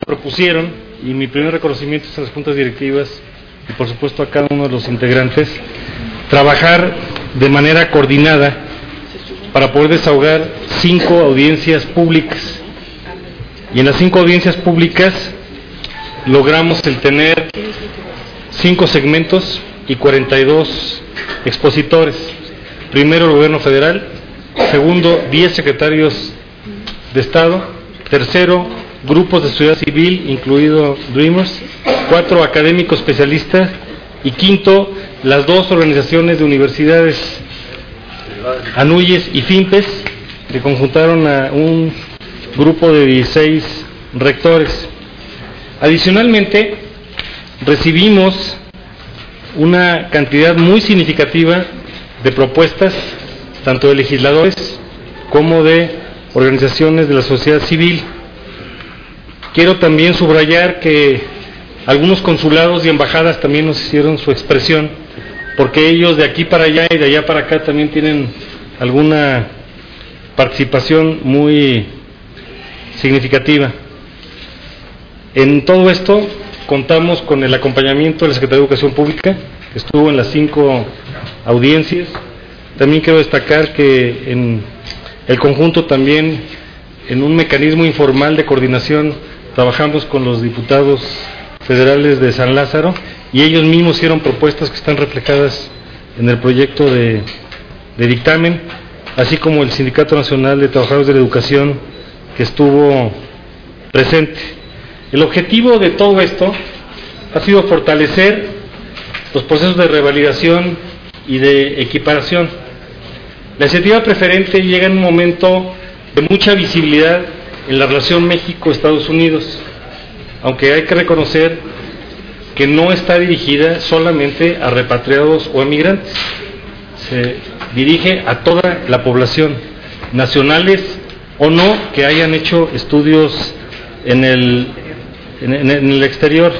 propusieron, y mi primer reconocimiento es a las juntas directivas y por supuesto a cada uno de los integrantes, trabajar de manera coordinada para poder desahogar 5 audiencias públicas. Y en las 5 audiencias públicas logramos el tener 5 segmentos y 42 expositores. Primero, el gobierno federal. Segundo, 10 secretarios de Estado. Tercero, grupos de sociedad civil, incluido Dreamers. 4, académicos especialistas. Y quinto, las 2 organizaciones de universidades, ANUYES y FIMPES, que conjuntaron a un grupo de 16 rectores. Adicionalmente, recibimos una cantidad muy significativa de propuestas, tanto de legisladores como de organizaciones de la sociedad civil. Quiero también subrayar que algunos consulados y embajadas también nos hicieron su expresión, porque ellos de aquí para allá y de allá para acá también tienen alguna participación muy significativa. En todo esto contamos con el acompañamiento de la Secretaría de Educación Pública, que estuvo en las 5 audiencias. También quiero destacar que en el conjunto también, en un mecanismo informal de coordinación, trabajamos con los diputados federales de San Lázaro y ellos mismos hicieron propuestas que están reflejadas en el proyecto de dictamen, así como el Sindicato Nacional de Trabajadores de la Educación, que estuvo presente. El objetivo de todo esto ha sido fortalecer los procesos de revalidación y de equiparación. La iniciativa preferente llega en un momento de mucha visibilidad en la relación México-Estados Unidos, aunque hay que reconocer que no está dirigida solamente a repatriados o emigrantes, se dirige a toda la población, nacionales o no, que hayan hecho estudios en el exterior.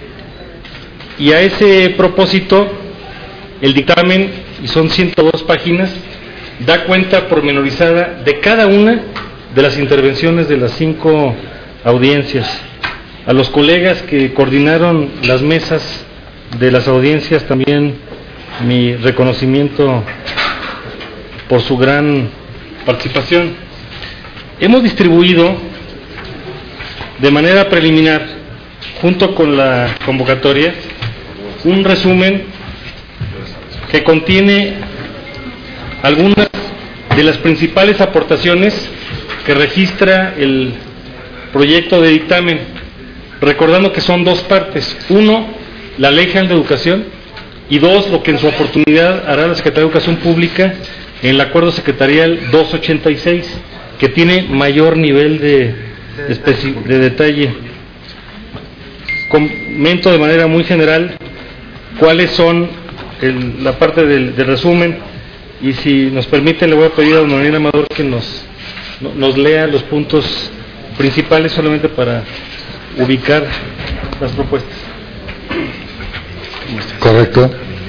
Y a ese propósito, el dictamen, y son 102 páginas, da cuenta pormenorizada de cada una de las intervenciones de las 5 audiencias. A los colegas que coordinaron las mesas de las audiencias también mi reconocimiento por su gran participación. Hemos distribuido de manera preliminar, junto con la convocatoria, un resumen que contiene algunas de las principales aportaciones que registra el proyecto de dictamen, recordando que son 2 partes: 1, la Ley General de Educación, y 2, lo que en su oportunidad hará la Secretaría de Educación Pública en el Acuerdo Secretarial 286, que tiene mayor nivel de detalle. Comento de manera muy general cuáles son la parte del resumen, y si nos permiten le voy a pedir a don Daniel Amador que nos lea los puntos principales, solamente para ubicar las propuestas. Correcto.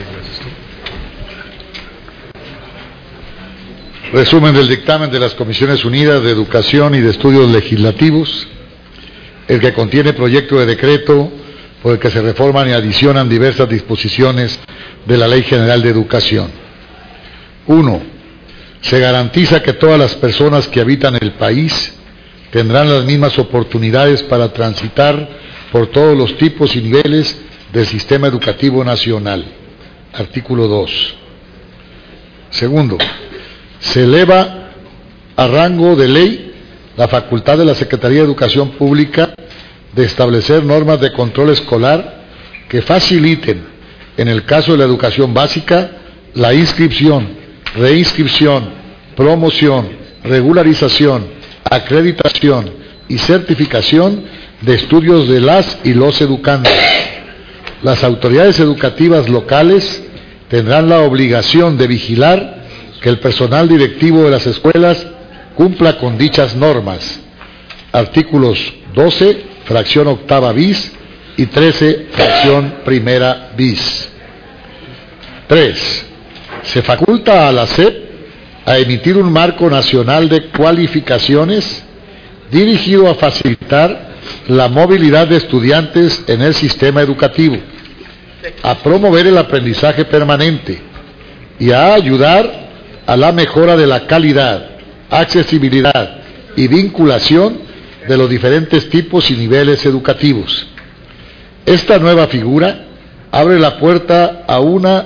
Resumen del dictamen de las Comisiones Unidas de Educación y de Estudios Legislativos, el que contiene proyecto de decreto por el que se reforman y adicionan diversas disposiciones de la Ley General de Educación. 1. Se garantiza que todas las personas que habitan el país tendrán las mismas oportunidades para transitar por todos los tipos y niveles del sistema educativo nacional. Artículo 2. Segundo, se eleva a rango de ley la facultad de la Secretaría de Educación Pública de establecer normas de control escolar que faciliten, en el caso de la educación básica, la inscripción, reinscripción, promoción, regularización, acreditación y certificación de estudios de las y los educandos. Las autoridades educativas locales tendrán la obligación de vigilar que el personal directivo de las escuelas cumpla con dichas normas. Artículos 12, fracción octava bis, y 13, fracción primera bis. 3. Se faculta a la SEP a emitir un marco nacional de cualificaciones dirigido a facilitar la movilidad de estudiantes en el sistema educativo, a promover el aprendizaje permanente y a ayudar a la mejora de la calidad, accesibilidad y vinculación de los diferentes tipos y niveles educativos. Esta nueva figura abre la puerta a una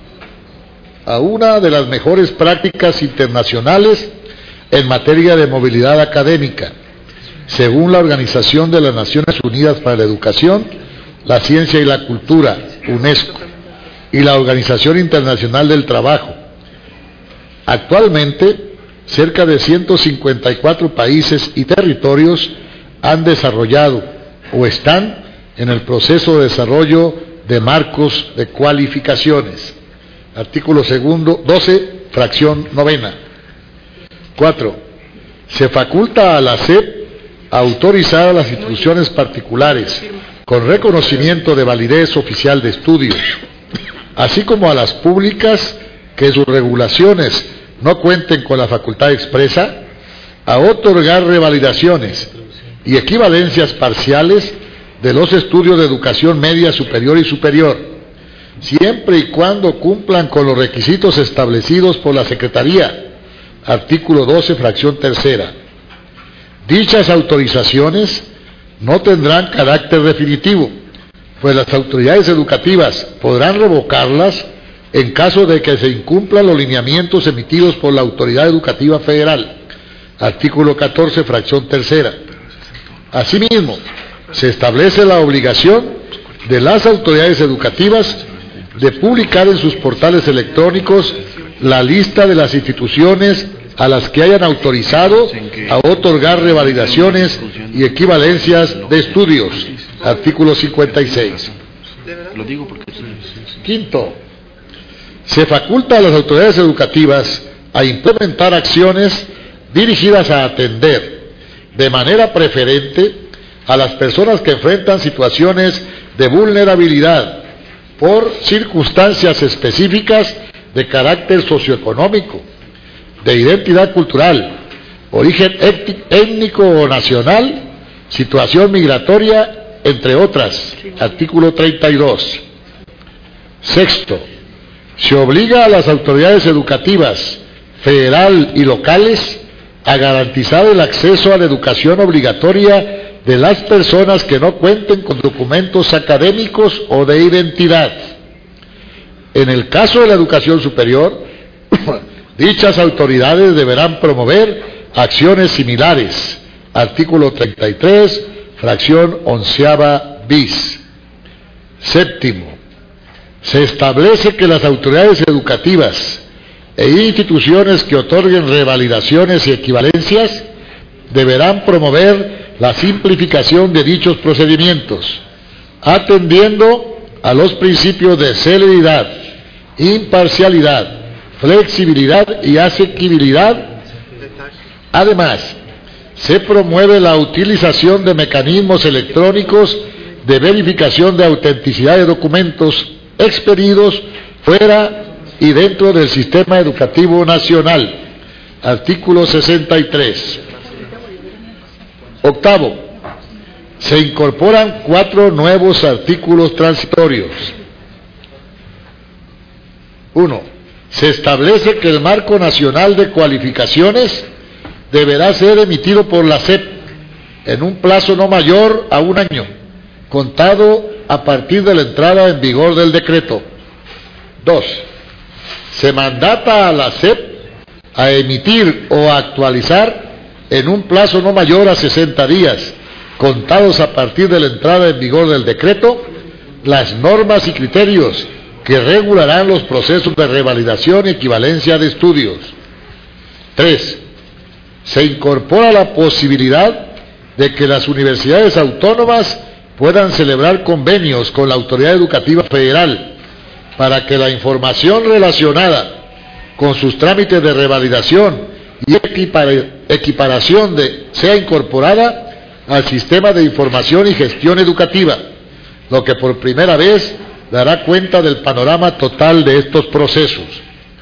de las mejores prácticas internacionales en materia de movilidad académica, según la Organización de las Naciones Unidas para la Educación, la Ciencia y la Cultura, UNESCO, y la Organización Internacional del Trabajo. Actualmente, cerca de 154 países y territorios han desarrollado o están en el proceso de desarrollo de marcos de cualificaciones. Artículo 12, fracción 9. 4. Se faculta a la SEP a autorizar a las instituciones particulares con reconocimiento de validez oficial de estudios, así como a las públicas que sus regulaciones no cuenten con la facultad expresa, a otorgar revalidaciones y equivalencias parciales de los estudios de educación media superior y superior, siempre y cuando cumplan con los requisitos establecidos por la Secretaría. Artículo 12, fracción 3. Dichas autorizaciones no tendrán carácter definitivo, pues las autoridades educativas podrán revocarlas en caso de que se incumplan los lineamientos emitidos por la Autoridad Educativa Federal. Artículo 14, fracción 3. Asimismo, se establece la obligación de las autoridades educativas de publicar en sus portales electrónicos la lista de las instituciones a las que hayan autorizado a otorgar revalidaciones y equivalencias de estudios. Artículo 56. Quinto, se faculta a las autoridades educativas a implementar acciones dirigidas a atender de manera preferente a las personas que enfrentan situaciones de vulnerabilidad por circunstancias específicas de carácter socioeconómico, de identidad cultural, origen étnico o nacional, situación migratoria, entre otras. Artículo 32. Sexto, se obliga a las autoridades educativas, federal y locales, a garantizar el acceso a la educación obligatoria de las personas que no cuenten con documentos académicos o de identidad. En el caso de la educación superior, dichas autoridades deberán promover acciones similares. Artículo 33, fracción 11 bis. Séptimo, se establece que las autoridades educativas e instituciones que otorguen revalidaciones y equivalencias deberán promover la simplificación de dichos procedimientos, atendiendo a los principios de celeridad, imparcialidad, flexibilidad y asequibilidad. Además, se promueve la utilización de mecanismos electrónicos de verificación de autenticidad de documentos expedidos fuera y dentro del sistema educativo nacional. Artículo 63. Octavo, se incorporan 4 nuevos artículos transitorios. 1. Se establece que el Marco Nacional de Cualificaciones deberá ser emitido por la SEP en un plazo no mayor a 1 año, contado a partir de la entrada en vigor del decreto. 2. Se mandata a la SEP a emitir o a actualizar en un plazo no mayor a 60 días, contados a partir de la entrada en vigor del decreto, las normas y criterios que regularán los procesos de revalidación y equivalencia de estudios. 3. Se incorpora la posibilidad de que las universidades autónomas puedan celebrar convenios con la Autoridad Educativa Federal para que la información relacionada con sus trámites de revalidación y equiparación sea incorporada al sistema de información y gestión educativa, lo que por primera vez dará cuenta del panorama total de estos procesos.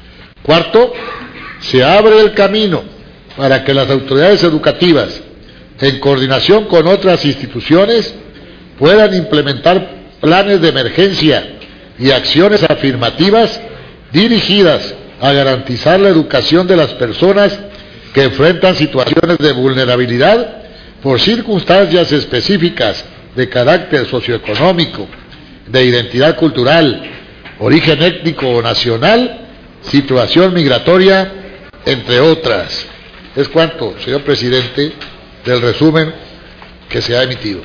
4. Se abre el camino para que las autoridades educativas en coordinación con otras instituciones, puedan implementar planes de emergencia y acciones afirmativas dirigidas a garantizar la educación de las personas que enfrentan situaciones de vulnerabilidad por circunstancias específicas de carácter socioeconómico, de identidad cultural, origen étnico o nacional, situación migratoria, entre otras. Es cuanto, señor presidente, del resumen que se ha emitido.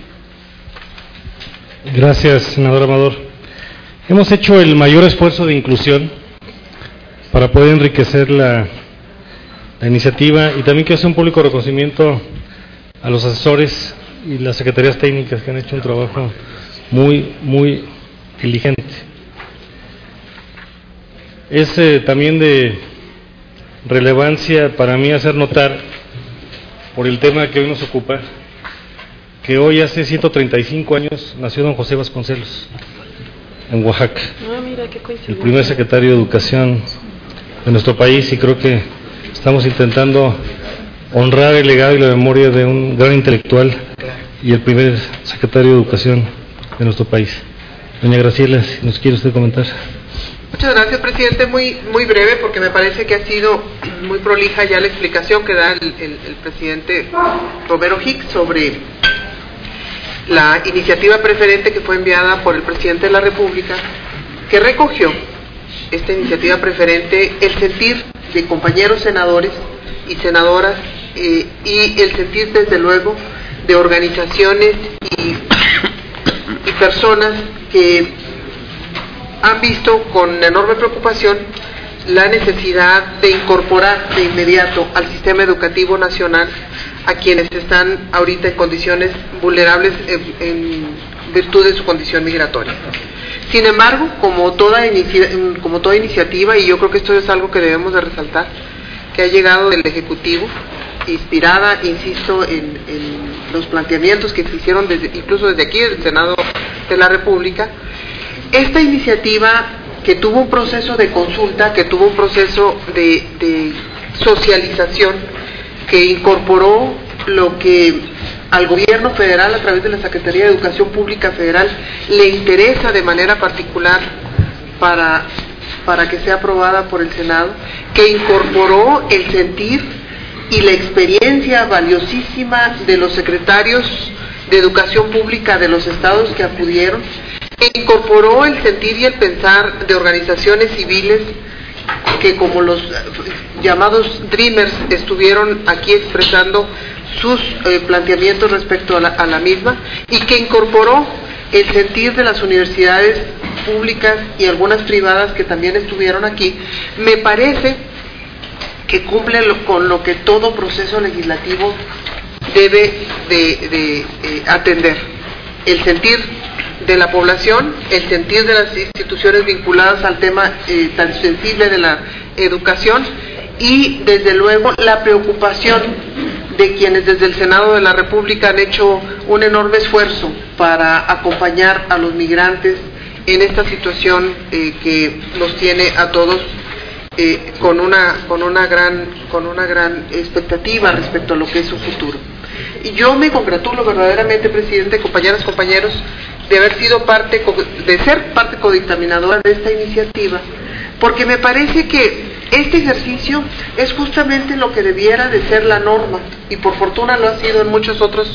Gracias, senador Amador. Hemos hecho el mayor esfuerzo de inclusión para poder enriquecer la iniciativa, y también quiero hacer un público reconocimiento a los asesores y las secretarías técnicas que han hecho un trabajo muy diligente. Es también de relevancia para mí hacer notar, por el tema que hoy nos ocupa, que hoy hace 135 años nació don José Vasconcelos en Oaxaca, mira, qué coincidencia, el primer secretario de Educación de nuestro país, y creo que estamos intentando honrar el legado y la memoria de un gran intelectual y el primer secretario de Educación de nuestro país. Doña Graciela, si nos quiere usted comentar. Muchas gracias, presidente. Muy breve, porque me parece que ha sido muy prolija ya la explicación que da el presidente Romero Hicks sobre la iniciativa preferente que fue enviada por el presidente de la República, que recogió esta iniciativa preferente el sentir de compañeros senadores y senadoras y el sentir, desde luego, de organizaciones y personas que han visto con enorme preocupación la necesidad de incorporar de inmediato al sistema educativo nacional a quienes están ahorita en condiciones vulnerables en virtud de su condición migratoria. Sin embargo, como toda iniciativa, y yo creo que esto es algo que debemos de resaltar, que ha llegado del Ejecutivo, inspirada, insisto, en los planteamientos que se hicieron incluso desde aquí, del Senado de la República, esta iniciativa, que tuvo un proceso de consulta, que tuvo un proceso de socialización, que incorporó lo que al gobierno federal, a través de la Secretaría de Educación Pública Federal, le interesa de manera particular para que sea aprobada por el Senado, que incorporó el sentir y la experiencia valiosísima de los secretarios de Educación Pública de los estados que acudieron, que incorporó el sentir y el pensar de organizaciones civiles que, como los llamados Dreamers, estuvieron aquí expresando sus planteamientos respecto a la misma, y que incorporó el sentir de las universidades públicas y algunas privadas que también estuvieron aquí. Me parece que cumple con lo que todo proceso legislativo debe de atender: el sentir de la población, el sentir de las instituciones vinculadas al tema tan sensible de la educación, y desde luego la preocupación de quienes desde el Senado de la República han hecho un enorme esfuerzo para acompañar a los migrantes en esta situación que nos tiene a todos con una gran expectativa respecto a lo que es su futuro. Y yo me congratulo verdaderamente, presidente, compañeras, compañeros, de haber sido de ser parte codictaminadora de esta iniciativa, porque me parece que este ejercicio es justamente lo que debiera de ser la norma, y por fortuna lo ha sido en muchas otras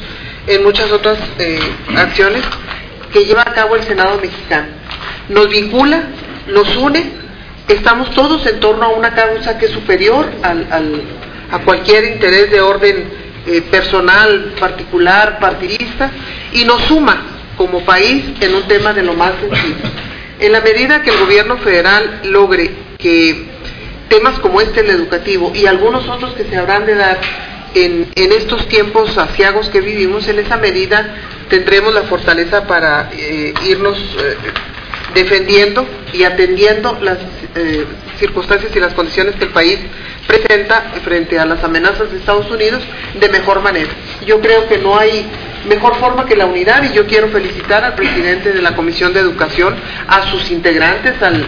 acciones que lleva a cabo el Senado mexicano. Nos vincula, nos une, estamos todos en torno a una causa que es superior a cualquier interés de orden personal, particular, partidista, y nos suma como país en un tema de lo más sensible. En la medida que el gobierno federal logre que temas como el educativo y algunos otros que se habrán de dar en estos tiempos aciagos que vivimos, en esa medida tendremos la fortaleza para irnos defendiendo y atendiendo las circunstancias y las condiciones que el país presenta frente a las amenazas de Estados Unidos de mejor manera. Yo creo que no hay mejor forma que la unidad, y yo quiero felicitar al presidente de la Comisión de Educación, a sus integrantes, al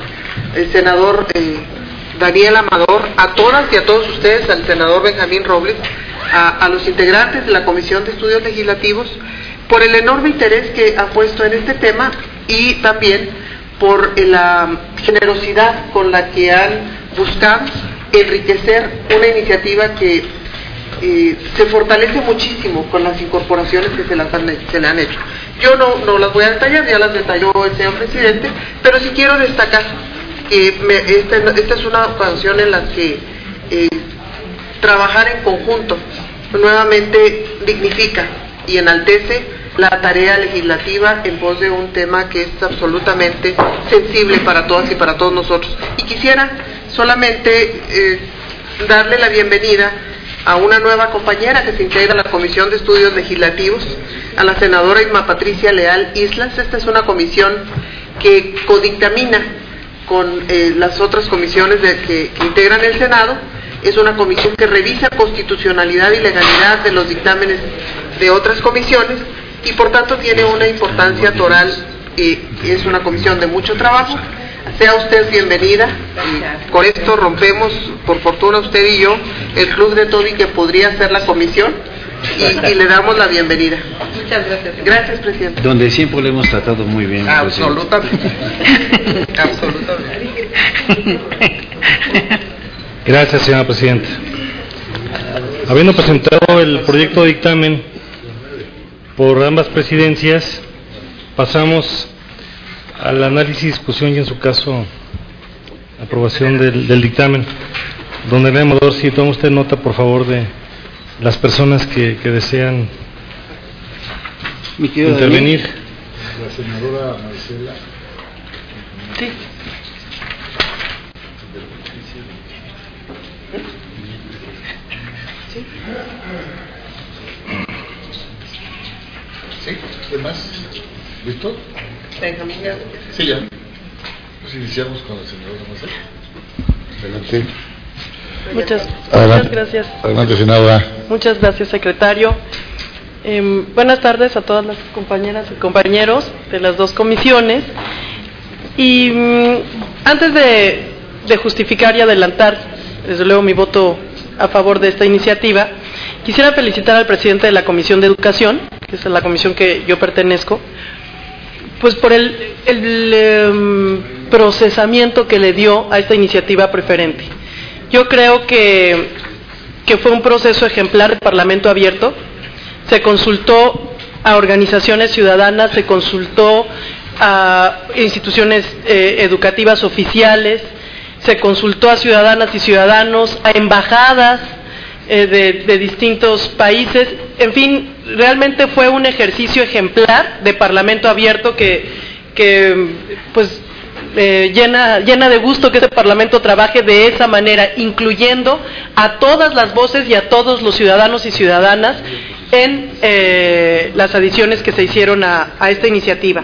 senador Daniel Amador, a todas y a todos ustedes, al senador Benjamín Robles, a los integrantes de la Comisión de Estudios Legislativos por el enorme interés que han puesto en este tema y también por la generosidad con la que han buscado enriquecer una iniciativa que se fortalece muchísimo con las incorporaciones que se le han hecho. Yo no las voy a detallar, ya las detalló el señor presidente, pero sí quiero destacar que esta es una ocasión en la que trabajar en conjunto nuevamente dignifica y enaltece la tarea legislativa en pos de un tema que es absolutamente sensible para todas y para todos nosotros. Y quisiera solamente darle la bienvenida a una nueva compañera que se integra a la Comisión de Estudios Legislativos, a la senadora Irma Patricia Leal Islas. Esta es una comisión que codictamina con las otras comisiones que integran el Senado. Es una comisión que revisa constitucionalidad y legalidad de los dictámenes de otras comisiones y por tanto tiene una importancia toral. Es una comisión de mucho trabajo. Sea usted bienvenida. Con esto rompemos, por fortuna usted y yo, el club de Toby que podría ser la comisión y le damos la bienvenida. Muchas gracias. Gracias, presidente. Donde siempre lo hemos tratado muy bien. Absolutamente. Absolutamente. Gracias, señora presidenta. Habiendo presentado el proyecto de dictamen por ambas presidencias, pasamos al análisis, discusión y, en su caso, aprobación del dictamen. Don René Amador, si toma usted nota, por favor, de las personas que desean intervenir. La senadora Marcela. Sí. ¿Sí? ¿Qué más? ¿Listo? Sí, ya. Pues iniciamos con la senadora Marcela. Adelante. Muchas gracias. Adelante, senadora. Muchas gracias, secretario. Buenas tardes a todas las compañeras y compañeros de las dos comisiones. Y antes de justificar y adelantar, desde luego, mi voto a favor de esta iniciativa, quisiera felicitar al presidente de la Comisión de Educación, que es la comisión que yo pertenezco, pues por el procesamiento que le dio a esta iniciativa preferente. Yo creo que fue un proceso ejemplar de Parlamento abierto. Se consultó a organizaciones ciudadanas, se consultó a instituciones educativas oficiales, se consultó a ciudadanas y ciudadanos, a embajadas de distintos países. En fin, realmente fue un ejercicio ejemplar de Parlamento abierto que pues llena de gusto que este Parlamento trabaje de esa manera, incluyendo a todas las voces y a todos los ciudadanos y ciudadanas en las adiciones que se hicieron a esta iniciativa.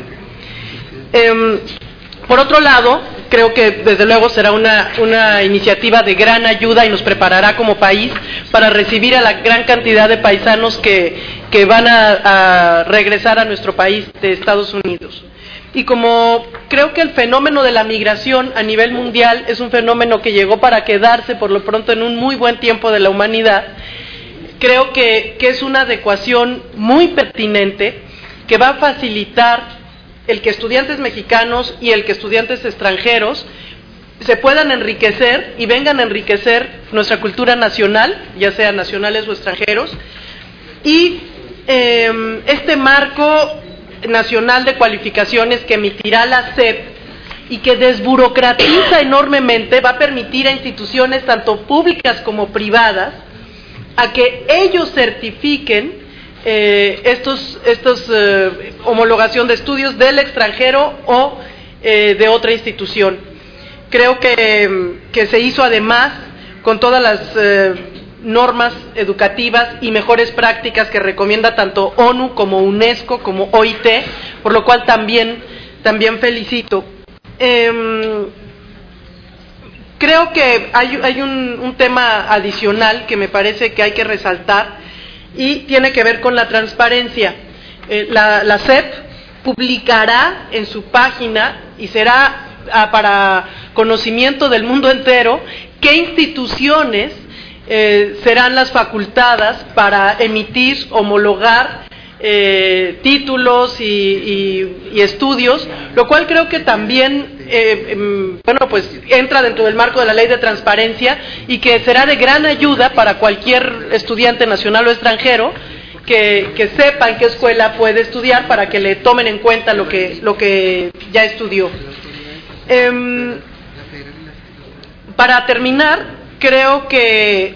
Por otro lado, creo que desde luego será una iniciativa de gran ayuda y nos preparará como país para recibir a la gran cantidad de paisanos que van a regresar a nuestro país de Estados Unidos. Y como creo que el fenómeno de la migración a nivel mundial es un fenómeno que llegó para quedarse por lo pronto en un muy buen tiempo de la humanidad, creo que es una adecuación muy pertinente que va a facilitar el que estudiantes mexicanos y el que estudiantes extranjeros se puedan enriquecer y vengan a enriquecer nuestra cultura nacional, ya sean nacionales o extranjeros, y este marco nacional de cualificaciones que emitirá la SEP y que desburocratiza enormemente, va a permitir a instituciones tanto públicas como privadas a que ellos certifiquen estos homologación de estudios del extranjero o de otra institución. Creo que se hizo además con todas las normas educativas y mejores prácticas que recomienda tanto ONU como UNESCO como OIT, por lo cual también felicito. Creo que hay un tema adicional que me parece que hay que resaltar y tiene que ver con la transparencia. La SEP publicará en su página y será para conocimiento del mundo entero qué instituciones serán las facultadas para emitir, homologar títulos y estudios, lo cual creo que también pues entra dentro del marco de la ley de transparencia y que será de gran ayuda para cualquier estudiante nacional o extranjero que sepa en qué escuela puede estudiar para que le tomen en cuenta lo que ya estudió. Para terminar, creo que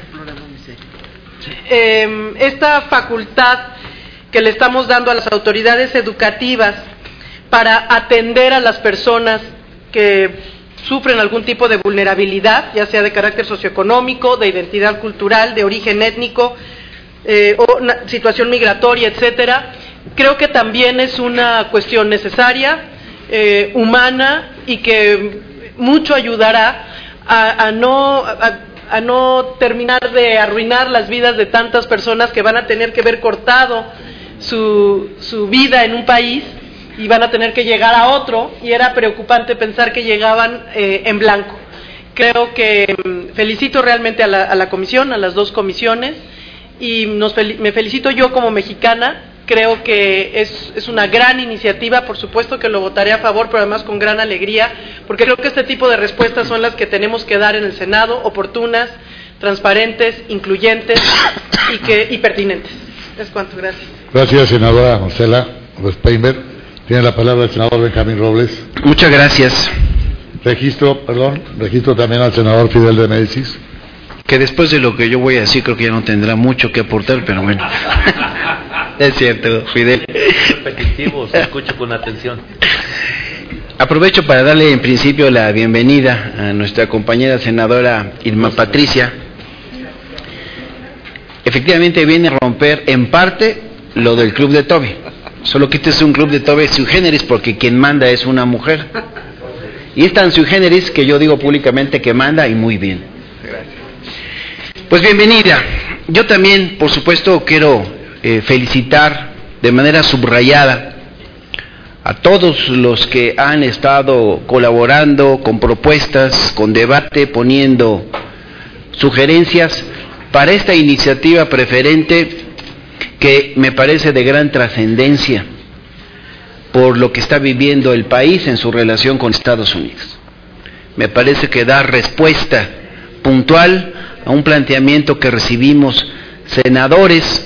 esta facultad que le estamos dando a las autoridades educativas para atender a las personas que sufren algún tipo de vulnerabilidad, ya sea de carácter socioeconómico, de identidad cultural, de origen étnico, o una situación migratoria, etcétera, creo que también es una cuestión necesaria, humana, y que mucho ayudará a no terminar de arruinar las vidas de tantas personas que van a tener que ver cortado su vida en un país y van a tener que llegar a otro, y era preocupante pensar que llegaban en blanco. Creo que felicito realmente a la comisión, a las dos comisiones, y me felicito yo como mexicana. Creo que es una gran iniciativa, por supuesto que lo votaré a favor, pero además con gran alegría, porque creo que este tipo de respuestas son las que tenemos que dar en el Senado, oportunas, transparentes, incluyentes y pertinentes. Es cuanto, gracias. Gracias, senadora Marcela Speinberg. Tiene la palabra el senador Benjamín Robles. Muchas gracias. Registro también al senador Fidel de Médicis. Que después de lo que yo voy a decir creo que ya no tendrá mucho que aportar, pero bueno. Es cierto, Fidel. Repetitivo, se escucha con atención. Aprovecho para darle en principio la bienvenida a nuestra compañera senadora Irma Patricia. Efectivamente viene a romper en parte lo del club de Toby. Solo que este es un club de Toby sui generis porque quien manda es una mujer. Y es tan sui generis que yo digo públicamente que manda y muy bien. Pues bienvenida. Yo también, por supuesto, quiero felicitar de manera subrayada a todos los que han estado colaborando con propuestas, con debate, poniendo sugerencias para esta iniciativa preferente que me parece de gran trascendencia por lo que está viviendo el país en su relación con Estados Unidos. Me parece que da respuesta puntual a un planteamiento que recibimos senadores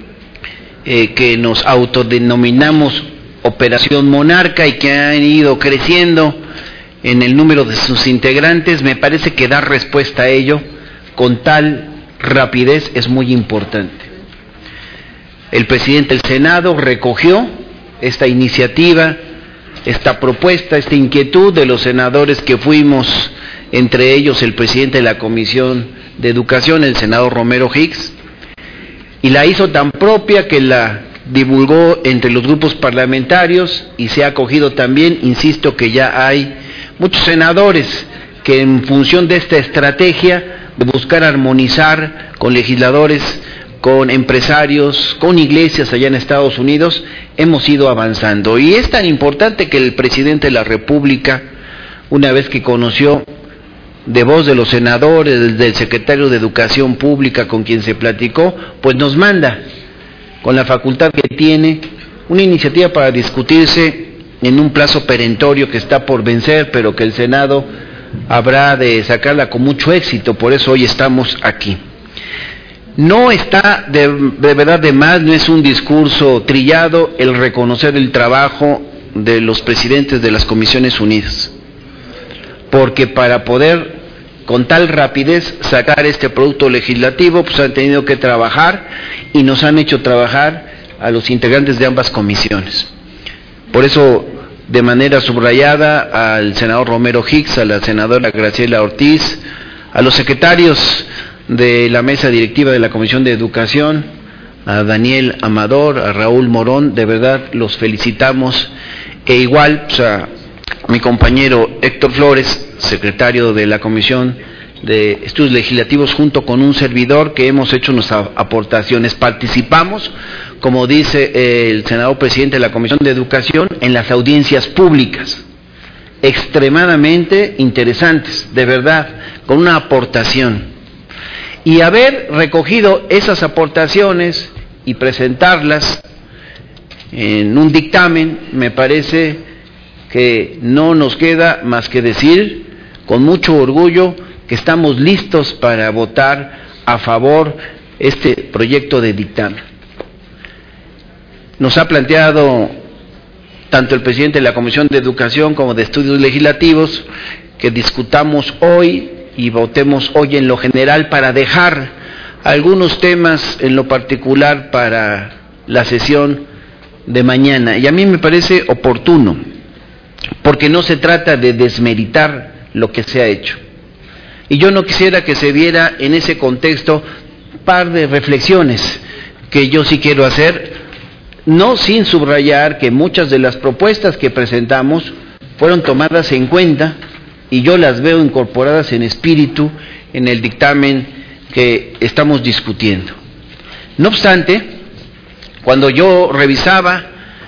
que nos autodenominamos Operación Monarca y que han ido creciendo en el número de sus integrantes. Me parece que dar respuesta a ello con tal rapidez es muy importante. El presidente del Senado recogió esta iniciativa, esta propuesta, esta inquietud de los senadores que fuimos, entre ellos el presidente de la Comisión de Educación, el senador Romero Hicks, y la hizo tan propia que la divulgó entre los grupos parlamentarios y se ha acogido también. Insisto que ya hay muchos senadores que en función de esta estrategia de buscar armonizar con legisladores, con empresarios, con iglesias allá en Estados Unidos, hemos ido avanzando. Y es tan importante que el presidente de la República, una vez que conoció de voz de los senadores, del secretario de Educación Pública con quien se platicó, pues nos manda, con la facultad que tiene, una iniciativa para discutirse en un plazo perentorio que está por vencer, pero que el Senado habrá de sacarla con mucho éxito. Por eso hoy estamos aquí. No está de verdad de más, no es un discurso trillado el reconocer el trabajo de los presidentes de las Comisiones Unidas, porque para poder con tal rapidez sacar este producto legislativo, pues han tenido que trabajar y nos han hecho trabajar a los integrantes de ambas comisiones. Por eso, de manera subrayada, al senador Romero Hicks, a la senadora Graciela Ortiz, a los secretarios de la mesa directiva de la Comisión de Educación, a Daniel Amador, a Raúl Morón, de verdad los felicitamos, e igual pues, a mi compañero Héctor Flores, secretario de la Comisión de Estudios Legislativos, junto con un servidor que hemos hecho nuestras aportaciones. Participamos, como dice el senador presidente de la Comisión de Educación, en las audiencias públicas, extremadamente interesantes, de verdad, con una aportación. Y haber recogido esas aportaciones y presentarlas en un dictamen, me parece que no nos queda más que decir con mucho orgullo que estamos listos para votar a favor este proyecto de dictamen. Nos ha planteado tanto el presidente de la Comisión de Educación como de Estudios Legislativos que discutamos hoy y votemos hoy en lo general para dejar algunos temas en lo particular para la sesión de mañana. Y a mí me parece oportuno, porque no se trata de desmeritar lo que se ha hecho. Y yo no quisiera que se viera en ese contexto un par de reflexiones que yo sí quiero hacer, no sin subrayar que muchas de las propuestas que presentamos fueron tomadas en cuenta y yo las veo incorporadas en espíritu en el dictamen que estamos discutiendo. No obstante, cuando yo revisaba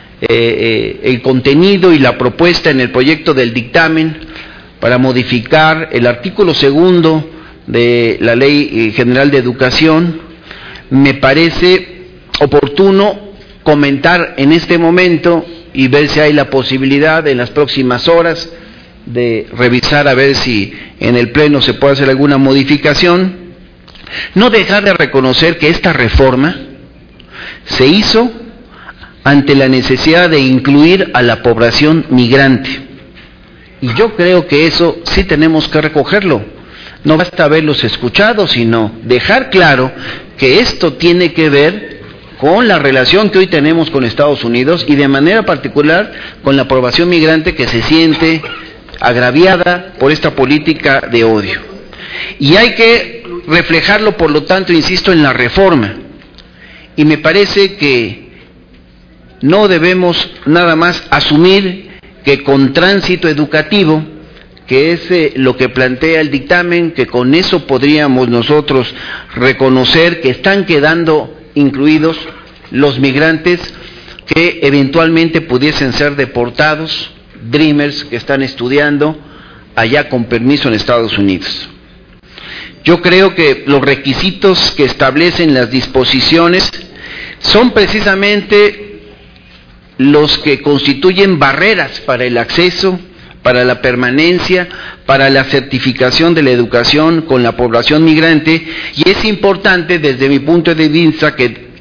el contenido y la propuesta en el proyecto del dictamen para modificar el artículo 2 de la Ley General de Educación, me parece oportuno comentar en este momento y ver si hay la posibilidad en las próximas horas de revisar a ver si en el Pleno se puede hacer alguna modificación, no dejar de reconocer que esta reforma se hizo ante la necesidad de incluir a la población migrante. Y yo creo que eso sí tenemos que recogerlo. No basta haberlos escuchado, sino dejar claro que esto tiene que ver con la relación que hoy tenemos con Estados Unidos y de manera particular con la población migrante que se siente agraviada por esta política de odio. Y hay que reflejarlo, por lo tanto, insisto, en la reforma. Y me parece que no debemos nada más asumir que con tránsito educativo, que es lo que plantea el dictamen, que con eso podríamos nosotros reconocer que están quedando incluidos los migrantes que eventualmente pudiesen ser deportados, Dreamers que están estudiando allá con permiso en Estados Unidos. Yo creo que los requisitos que establecen las disposiciones son precisamente los que constituyen barreras para el acceso, para la permanencia, para la certificación de la educación con la población migrante, y es importante desde mi punto de vista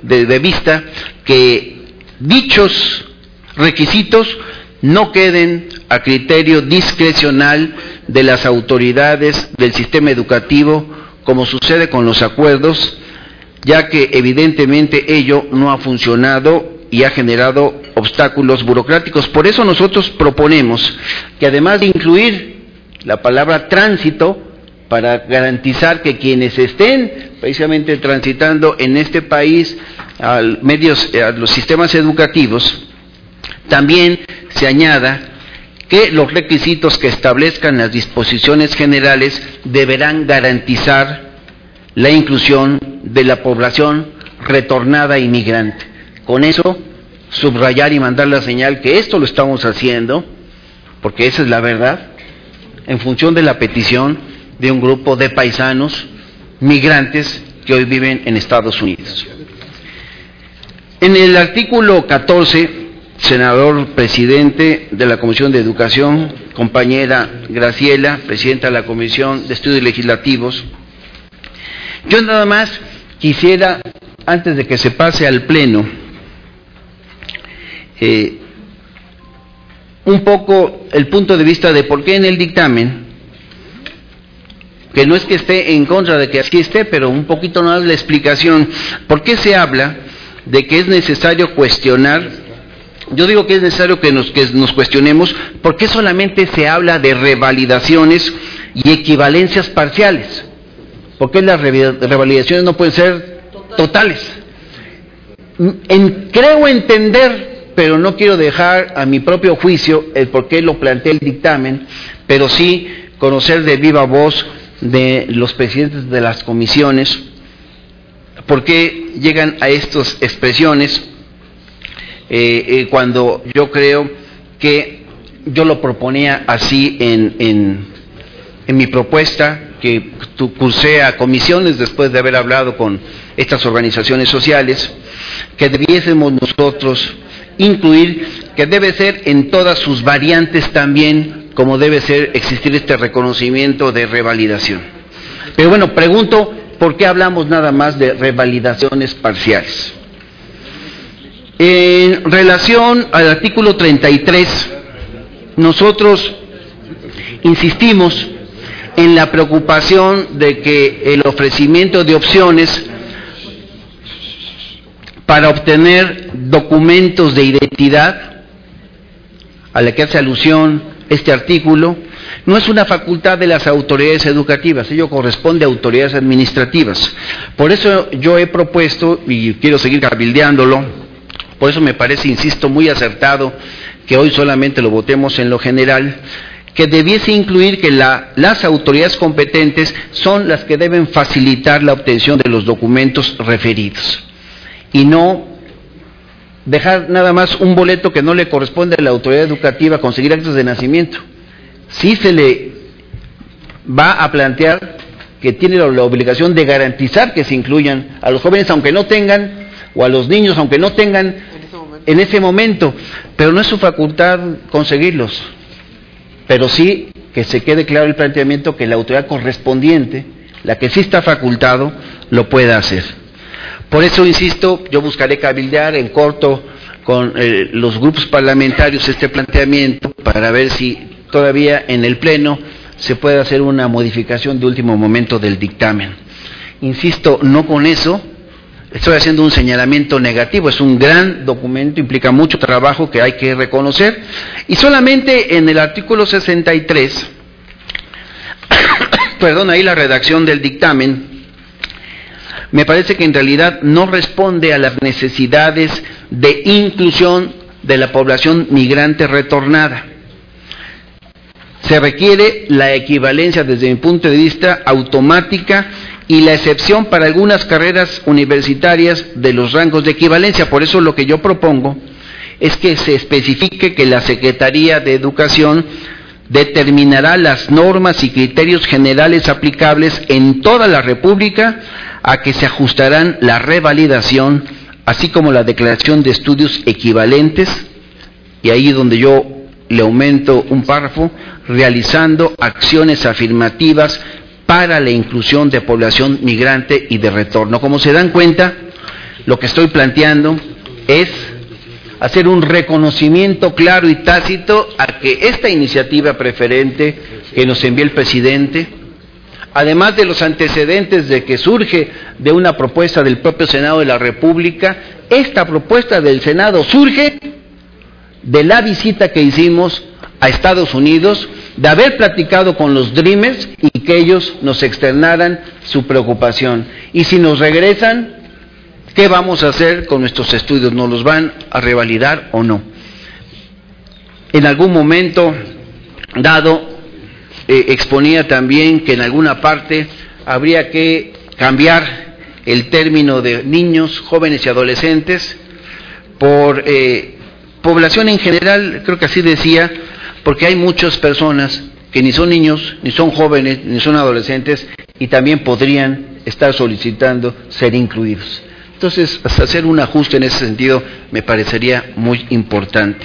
que dichos requisitos no queden a criterio discrecional de las autoridades del sistema educativo, como sucede con los acuerdos, ya que evidentemente ello no ha funcionado y ha generado obstáculos burocráticos. Por eso nosotros proponemos que además de incluir la palabra tránsito, para garantizar que quienes estén precisamente transitando en este país a los sistemas educativos, también se añada que los requisitos que establezcan las disposiciones generales deberán garantizar la inclusión de la población retornada inmigrante. Con eso, subrayar y mandar la señal que esto lo estamos haciendo, porque esa es la verdad, en función de la petición de un grupo de paisanos migrantes que hoy viven en Estados Unidos. En el artículo 14, senador presidente de la Comisión de Educación, compañera Graciela, presidenta de la Comisión de Estudios Legislativos, yo nada más quisiera, antes de que se pase al Pleno, un poco el punto de vista de por qué en el dictamen, que no es que esté en contra de que así esté, pero un poquito más la explicación, por qué se habla de que es necesario cuestionar. Yo digo que es necesario que nos cuestionemos por qué solamente se habla de revalidaciones y equivalencias parciales, por qué las revalidaciones no pueden ser totales. Creo entender, pero no quiero dejar a mi propio juicio el por qué lo plantea el dictamen, pero sí conocer de viva voz de los presidentes de las comisiones por qué llegan a estas expresiones, cuando yo creo que yo lo proponía así en mi propuesta, que cursé a comisiones después de haber hablado con estas organizaciones sociales, que debiésemos nosotros incluir que debe ser en todas sus variantes también, como debe ser existir este reconocimiento de revalidación. Pero bueno, pregunto, ¿por qué hablamos nada más de revalidaciones parciales? En relación al artículo 33, nosotros insistimos en la preocupación de que el ofrecimiento de opciones para obtener documentos de identidad, a la que hace alusión este artículo, no es una facultad de las autoridades educativas, ello corresponde a autoridades administrativas. Por eso yo he propuesto, y quiero seguir cabildeándolo, por eso me parece, insisto, muy acertado que hoy solamente lo votemos en lo general, que debiese incluir que las autoridades competentes son las que deben facilitar la obtención de los documentos referidos, y no dejar nada más un boleto que no le corresponde a la autoridad educativa conseguir actos de nacimiento. Sí se le va a plantear que tiene la obligación de garantizar que se incluyan a los jóvenes, aunque no tengan, o a los niños, aunque no tengan en ese momento, pero no es su facultad conseguirlos. Pero sí que se quede claro el planteamiento que la autoridad correspondiente, la que sí está facultado, lo pueda hacer. Por eso, insisto, yo buscaré cabildear en corto con los grupos parlamentarios este planteamiento para ver si todavía en el Pleno se puede hacer una modificación de último momento del dictamen. Insisto, no con eso estoy haciendo un señalamiento negativo, es un gran documento, implica mucho trabajo que hay que reconocer, y solamente en el artículo 63, perdón, ahí la redacción del dictamen, me parece que en realidad no responde a las necesidades de inclusión de la población migrante retornada. Se requiere la equivalencia desde mi punto de vista automática y la excepción para algunas carreras universitarias de los rangos de equivalencia. Por eso lo que yo propongo es que se especifique que la Secretaría de Educación determinará las normas y criterios generales aplicables en toda la República a que se ajustarán la revalidación, así como la declaración de estudios equivalentes, y ahí donde yo le aumento un párrafo, realizando acciones afirmativas para la inclusión de población migrante y de retorno. Como se dan cuenta, lo que estoy planteando es hacer un reconocimiento claro y tácito a que esta iniciativa preferente que nos envió el presidente, además de los antecedentes de que surge de una propuesta del propio Senado de la República, esta propuesta del Senado surge de la visita que hicimos a Estados Unidos, de haber platicado con los Dreamers y que ellos nos externaran su preocupación. Y si nos regresan, ¿qué vamos a hacer con nuestros estudios? ¿Nos los van a revalidar o no? En algún momento dado, exponía también que en alguna parte habría que cambiar el término de niños, jóvenes y adolescentes por población en general, creo que así decía, porque hay muchas personas que ni son niños, ni son jóvenes, ni son adolescentes, y también podrían estar solicitando ser incluidos. Entonces, hacer un ajuste en ese sentido me parecería muy importante.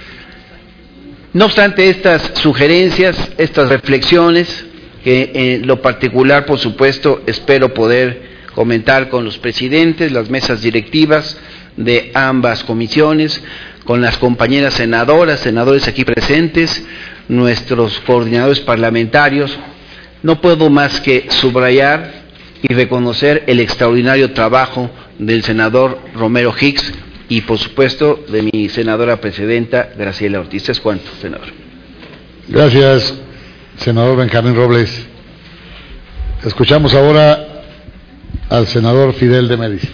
No obstante estas sugerencias, estas reflexiones, que en lo particular, por supuesto, espero poder comentar con los presidentes, las mesas directivas de ambas comisiones, con las compañeras senadoras, senadores aquí presentes, nuestros coordinadores parlamentarios, no puedo más que subrayar y reconocer el extraordinario trabajo del senador Romero Hicks y, por supuesto, de mi senadora presidenta, Graciela Ortiz. ¿Es cuánto, senador? Gracias, senador Benjamín Robles. Escuchamos ahora al senador Fidel de Médicis.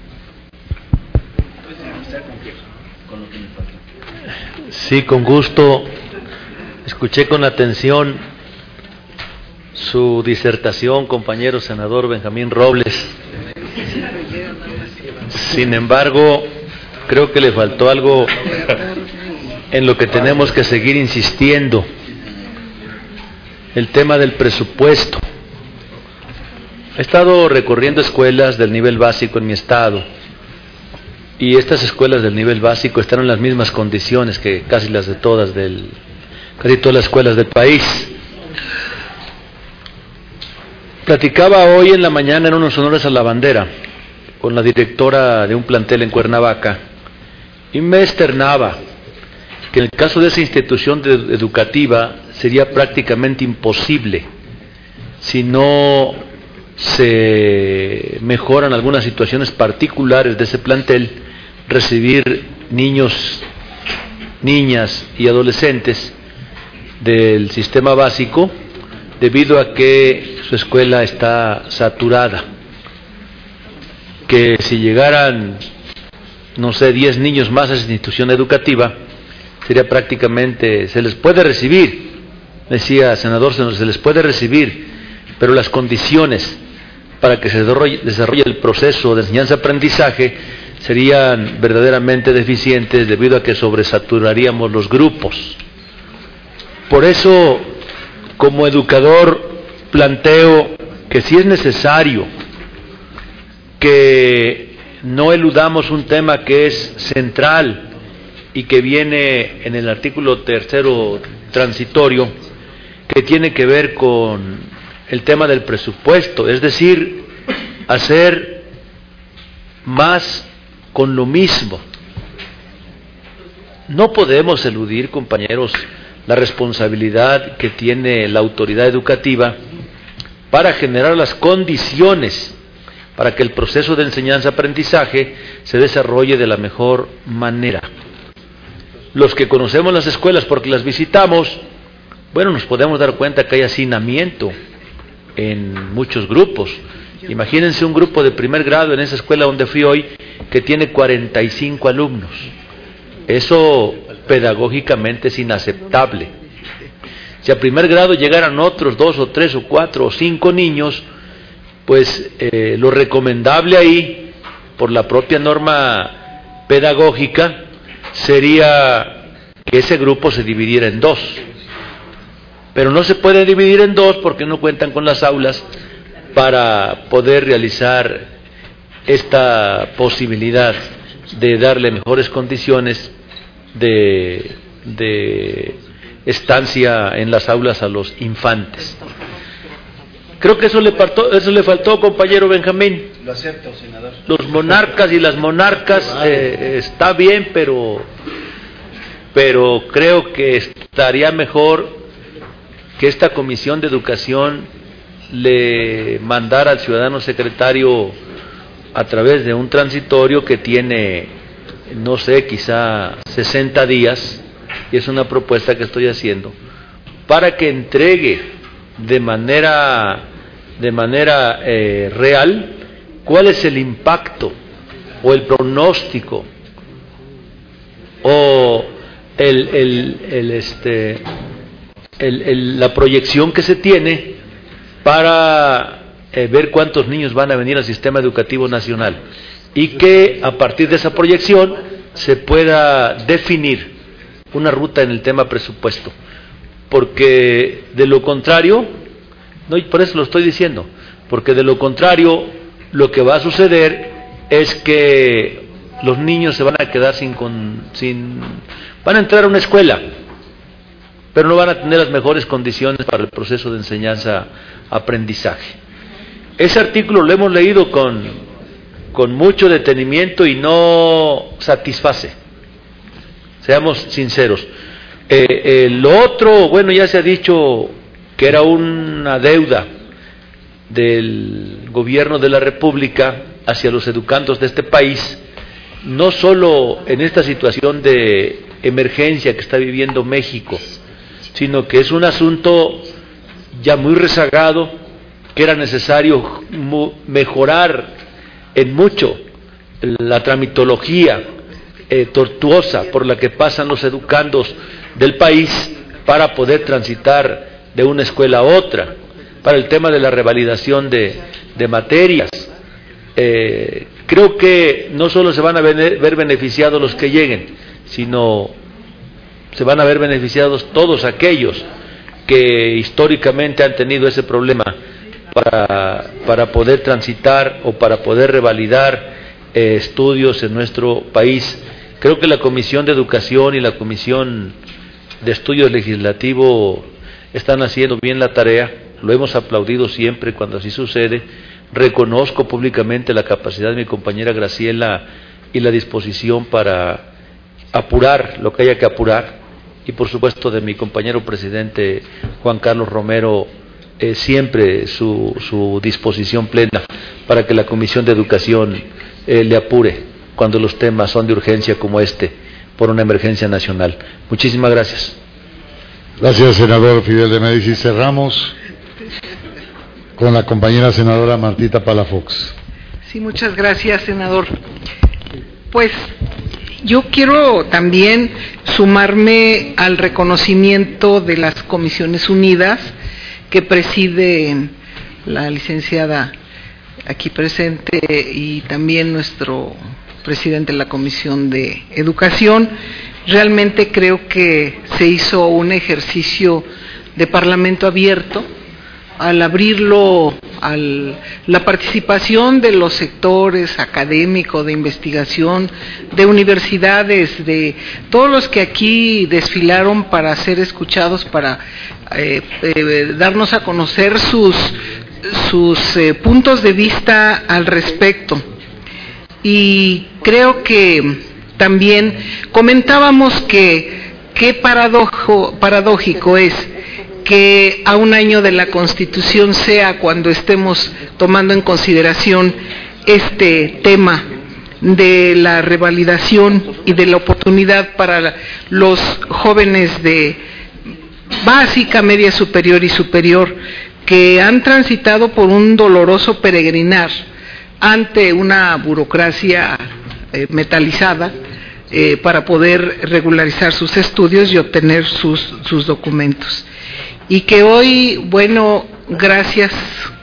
Sí, con gusto. Escuché con atención su disertación, compañero senador Benjamín Robles. Sin embargo, creo que le faltó algo en lo que tenemos que seguir insistiendo: el tema del presupuesto. He estado recorriendo escuelas del nivel básico en mi estado, y estas escuelas del nivel básico están en las mismas condiciones que casi todas las escuelas del país. Platicaba hoy en la mañana en unos honores a la bandera con la directora de un plantel en Cuernavaca y me externaba que en el caso de esa institución educativa sería prácticamente imposible, si no se mejoran algunas situaciones particulares de ese plantel, recibir niños, niñas y adolescentes del sistema básico, debido a que su escuela está saturada. Que si llegaran, no sé, 10 niños más a esa institución educativa, sería prácticamente, se les puede recibir, decía senador, se les puede recibir, pero las condiciones para que se desarrolle el proceso de enseñanza-aprendizaje serían verdaderamente deficientes, debido a que sobresaturaríamos los grupos. Por eso, como educador, planteo que si es necesario que no eludamos un tema que es central y que viene en el artículo 3º transitorio, que tiene que ver con el tema del presupuesto, es decir, hacer más con lo mismo. No podemos eludir, compañeros, la responsabilidad que tiene la autoridad educativa para generar las condiciones para que el proceso de enseñanza-aprendizaje se desarrolle de la mejor manera. Los que conocemos las escuelas porque las visitamos, bueno, nos podemos dar cuenta que hay hacinamiento en muchos grupos. Imagínense un grupo de primer grado en esa escuela donde fui hoy, que tiene 45 alumnos. Eso pedagógicamente es inaceptable. Si a primer grado llegaran otros 2 o 3 o 4 o 5 niños, pues lo recomendable ahí, por la propia norma pedagógica, sería que ese grupo se dividiera en 2. Pero no se puede dividir en 2 porque no cuentan con las aulas para poder realizar esta posibilidad de darle mejores condiciones de estancia en las aulas a los infantes. Creo que eso le faltó, compañero Benjamín. Lo acepto, senador. Los monarcas y las monarcas está bien, pero creo que estaría mejor que esta Comisión de Educación le mandara al ciudadano secretario, a través de un transitorio que tiene, no sé, quizá 60 días, y es una propuesta que estoy haciendo, para que entregue de manera real cuál es el impacto o el pronóstico o la proyección que se tiene para ver cuántos niños van a venir al sistema educativo nacional, y que a partir de esa proyección se pueda definir una ruta en el tema presupuesto, porque de lo contrario, no, y por eso lo estoy diciendo, porque de lo contrario lo que va a suceder es que los niños se van a quedar van a entrar a una escuela, pero no van a tener las mejores condiciones para el proceso de enseñanza-aprendizaje. Ese artículo lo hemos leído con mucho detenimiento y no satisface, seamos sinceros. Lo otro, bueno, ya se ha dicho que era una deuda del gobierno de la República hacia los educandos de este país, no solo en esta situación de emergencia que está viviendo México, sino que es un asunto ya muy rezagado, que era necesario mejorar en mucho la tramitología tortuosa por la que pasan los educandos del país para poder transitar de una escuela a otra, para el tema de la revalidación de materias. Creo que no solo se van a ver beneficiados los que lleguen, sino se van a ver beneficiados todos aquellos que históricamente han tenido ese problema para poder transitar o para poder revalidar estudios en nuestro país. Creo que la Comisión de Educación y la Comisión de Estudios Legislativo están haciendo bien la tarea, lo hemos aplaudido siempre cuando así sucede. Reconozco públicamente la capacidad de mi compañera Graciela y la disposición para apurar lo que haya que apurar, y por supuesto de mi compañero presidente Juan Carlos Romero, siempre su disposición plena para que la Comisión de Educación le apure cuando los temas son de urgencia como este, por una emergencia nacional. Muchísimas gracias. Gracias, senador Fidel de Médicis. Cerramos con la compañera senadora Martita Palafox. Sí, muchas gracias, senador. Pues yo quiero también sumarme al reconocimiento de las Comisiones Unidas que preside la licenciada aquí presente y también nuestro presidente de la Comisión de Educación. Realmente creo que se hizo un ejercicio de parlamento abierto al abrirlo a la participación de los sectores académicos, de investigación, de universidades, de todos los que aquí desfilaron para ser escuchados, para darnos a conocer sus puntos de vista al respecto. Y creo que también comentábamos que qué paradójico es que a un año de la Constitución sea cuando estemos tomando en consideración este tema de la revalidación y de la oportunidad para los jóvenes de básica, media superior y superior que han transitado por un doloroso peregrinar ante una burocracia metalizada para poder regularizar sus estudios y obtener sus documentos. Y que hoy, bueno, gracias,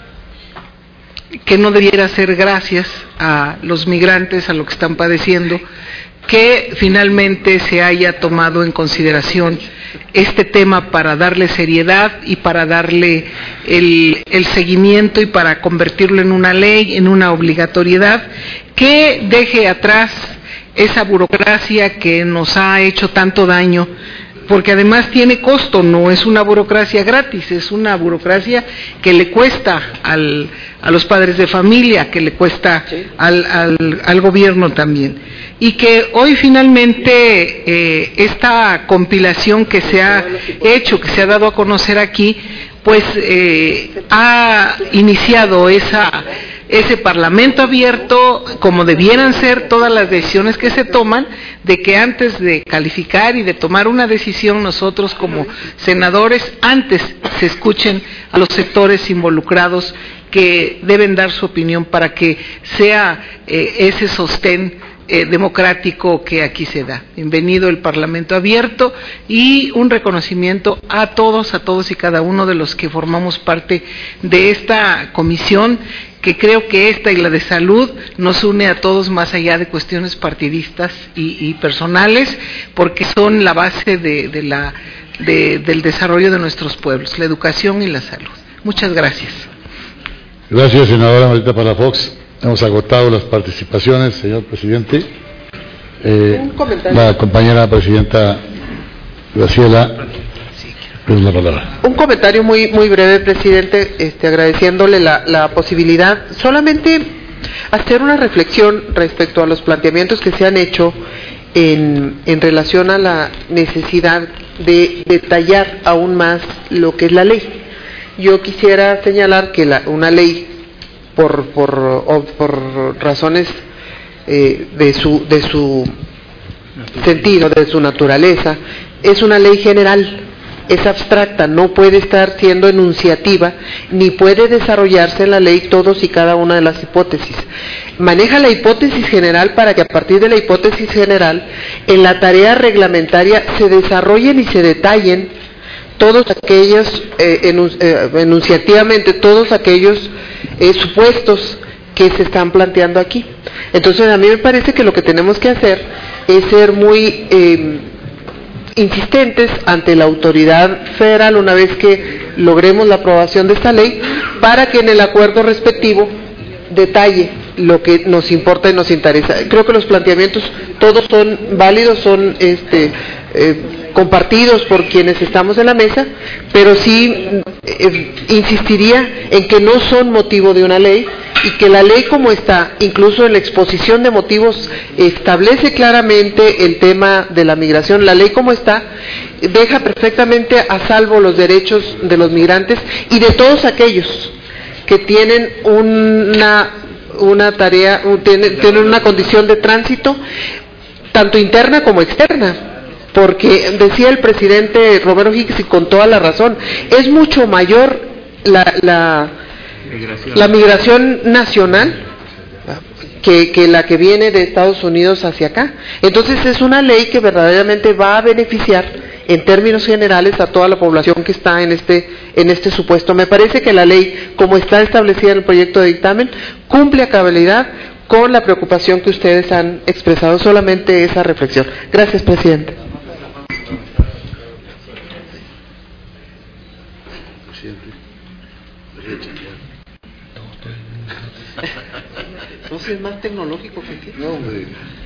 que no debiera ser gracias a los migrantes, a lo que están padeciendo, que finalmente se haya tomado en consideración este tema para darle seriedad y para darle el seguimiento y para convertirlo en una ley, en una obligatoriedad, que deje atrás esa burocracia que nos ha hecho tanto daño, porque además tiene costo, no es una burocracia gratis, es una burocracia que le cuesta a los padres de familia, que le cuesta al gobierno también. Y que hoy finalmente esta compilación que se ha hecho, que se ha dado a conocer aquí, pues ha iniciado ese parlamento abierto, como debieran ser todas las decisiones que se toman, de que antes de calificar y de tomar una decisión nosotros como senadores, antes se escuchen a los sectores involucrados que deben dar su opinión para que sea ese sostén democrático que aquí se da. Bienvenido el Parlamento abierto y un reconocimiento a todos y cada uno de los que formamos parte de esta comisión, que creo que esta y la de salud nos une a todos más allá de cuestiones partidistas y personales, porque son la base del desarrollo de nuestros pueblos, la educación y la salud. Muchas gracias. Gracias, senadora Martita Palafox. Hemos agotado las participaciones, señor presidente. Un comentario. La compañera presidenta Graciela, es la palabra. Un comentario muy breve, presidente, agradeciéndole la posibilidad, solamente hacer una reflexión respecto a los planteamientos que se han hecho en relación a la necesidad de detallar aún más lo que es la ley. Yo quisiera señalar que una ley, por razones de su sentido, de su naturaleza, es una ley general, es abstracta, no puede estar siendo enunciativa, ni puede desarrollarse en la ley todos y cada una de las hipótesis. Maneja la hipótesis general para que a partir de la hipótesis general, en la tarea reglamentaria se desarrollen y se detallen todos aquellos, enunciativamente, todos aquellos supuestos que se están planteando aquí. Entonces, a mí me parece que lo que tenemos que hacer es ser muy insistentes ante la autoridad federal una vez que logremos la aprobación de esta ley para que en el acuerdo respectivo detalle lo que nos importa y nos interesa. Creo que los planteamientos todos son válidos, son compartidos por quienes estamos en la mesa, pero sí insistiría en que no son motivo de una ley y que la ley como está, incluso en la exposición de motivos, establece claramente el tema de la migración. La ley como está deja perfectamente a salvo los derechos de los migrantes y de todos aquellos que tienen una tarea, tienen una condición de tránsito, tanto interna como externa. Porque decía el presidente Romero Hicks, y con toda la razón, es mucho mayor la migración nacional que la que viene de Estados Unidos hacia acá. Entonces es una ley que verdaderamente va a beneficiar en términos generales a toda la población que está en este supuesto. Me parece que la ley, como está establecida en el proyecto de dictamen, cumple a cabalidad con la preocupación que ustedes han expresado. Solamente esa reflexión. Gracias, presidente. No sé, es más tecnológico que aquí. No, hombre.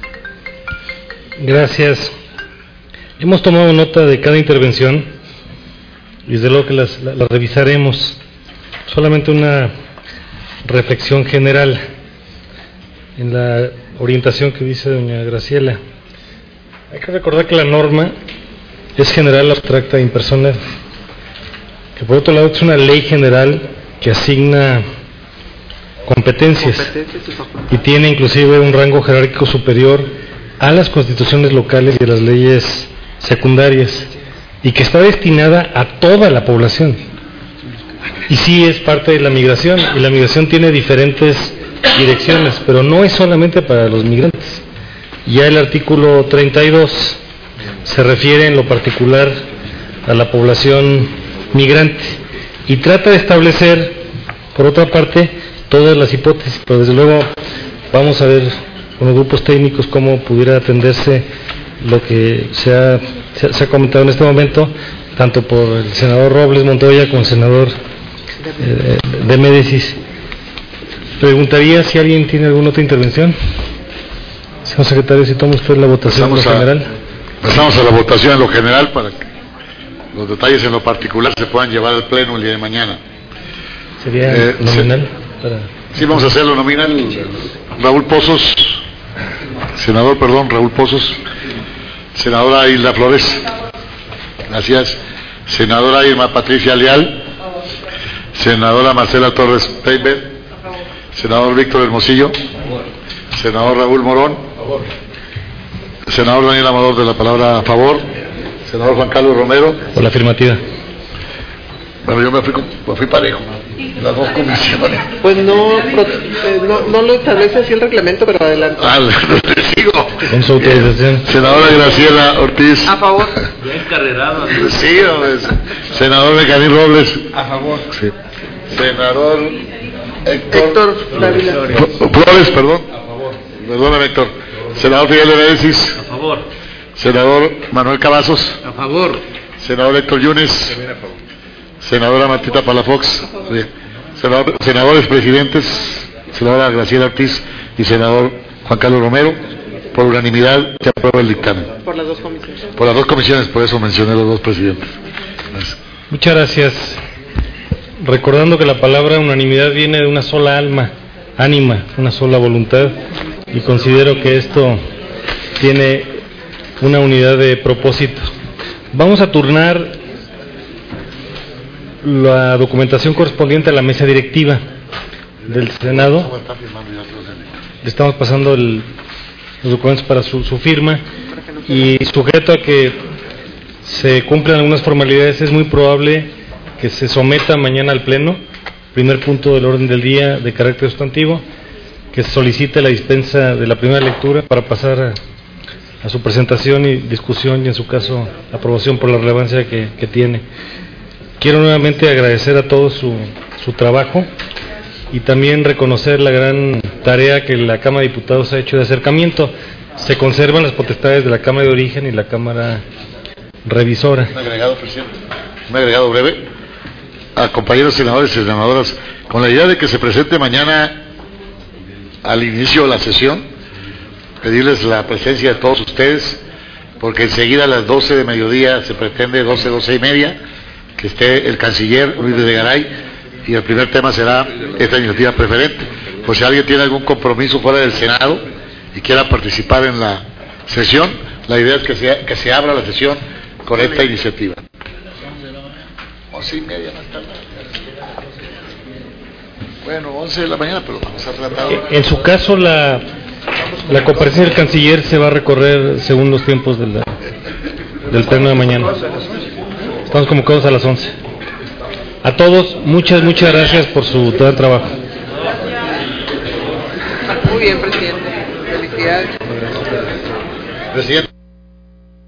Gracias. Hemos tomado nota de cada intervención y desde luego que las revisaremos. Solamente una reflexión general en la orientación que dice doña Graciela. Hay que recordar que la norma es general, abstracta e impersonal, que por otro lado es una ley general que asigna competencias y tiene inclusive un rango jerárquico superior a las constituciones locales y a las leyes secundarias, y que está destinada a toda la población. Y sí es parte de la migración, y la migración tiene diferentes direcciones, pero no es solamente para los migrantes. Ya el artículo 32 se refiere en lo particular a la población migrante y trata de establecer, por otra parte, todas las hipótesis, pero desde luego vamos a ver con los grupos técnicos cómo pudiera atenderse lo que se ha comentado en este momento, tanto por el senador Robles Montoya como el senador de Médicis. Preguntaría si alguien tiene alguna otra intervención. Señor secretario, si toma usted la votación en lo general. Pasamos a la votación en lo general para que los detalles en lo particular se puedan llevar al pleno el día de mañana. ¿Sería nominal? Sí, vamos a hacerlo nominal. Raúl Pozos, Raúl Pozos. Senadora Hilda Flores. Gracias. Senadora Irma Patricia Leal. Senadora Marcela Torres Peiber. Senador Víctor Hermosillo. Senador Raúl Morón. Senador Daniel Amador de la palabra a favor. Senador Juan Carlos Romero. Por la afirmativa. Bueno, yo me fui parejo. Las dos comisiones. Pues no lo establece así el reglamento, pero adelante. Te sigo. Con su autorización. Senadora Graciela Ortiz. A favor. Ya encarrerado. Sí, senador Benjamín Robles. A favor. Sí. Senador Héctor Flores, perdón. A favor. Perdóname, Héctor. Senador Miguel de Médicis. A favor. Senador Manuel Cavazos. A favor. Senador Héctor Yunes. Senadora Martita Palafox. Senadores presidentes, senadora Graciela Ortiz y senador Juan Carlos Romero. Por unanimidad se aprueba el dictamen. Por las dos comisiones. Por las dos comisiones, por eso mencioné los dos presidentes. Gracias. Muchas gracias. Recordando que la palabra unanimidad viene de una sola ánima, una sola voluntad, y considero que esto tiene una unidad de propósito. Vamos a turnar la documentación correspondiente a la mesa directiva del Senado. Le estamos pasando los documentos para su firma, y sujeto a que se cumplan algunas formalidades, es muy probable que se someta mañana al Pleno, primer punto del orden del día de carácter sustantivo, que se solicite la dispensa de la primera lectura para pasar a su presentación y discusión y, en su caso, aprobación por la relevancia que tiene. Quiero nuevamente agradecer a todos su trabajo y también reconocer la gran tarea que la Cámara de Diputados ha hecho de acercamiento. Se conservan las potestades de la Cámara de Origen y la Cámara revisora. Un agregado, presidente. Un agregado breve a compañeros senadores y senadoras, con la idea de que se presente mañana al inicio de la sesión, pedirles la presencia de todos ustedes, porque enseguida a las 12 de mediodía se pretende 12 y media, que esté el canciller Luis de Garay, y el primer tema será esta iniciativa preferente. Pues si alguien tiene algún compromiso fuera del Senado y quiera participar en la sesión, la idea es que se abra la sesión con esta iniciativa. 11 y media más tarde. Bueno, 11 de la mañana, pero vamos a tratar. En su caso, la comparecencia del canciller se va a recorrer según los tiempos del pleno de mañana. Estamos convocados a las 11. A todos, muchas gracias por su gran trabajo. Muy bien, presidente. Felicidades. Presidente.